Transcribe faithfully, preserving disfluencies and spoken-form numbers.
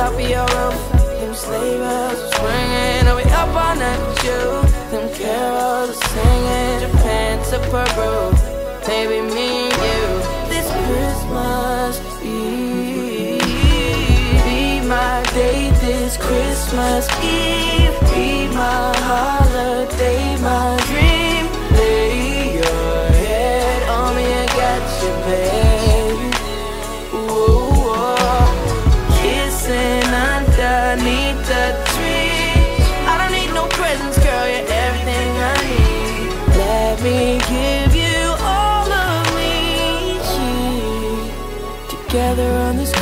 top of your roof. Them sleigh bells was ringing, I'll be up all night with you. Them carols are singing, Japan to Peru. Baby, me and you, this Christmas Eve. Be my day this Christmas Eve. Be my holiday, my dream. Lay your head on me, I got you, babe. Ooh, oh. Kissing underneath the tree. I don't need no presents, girl, you're everything I need. Let me give you all of me. Together on this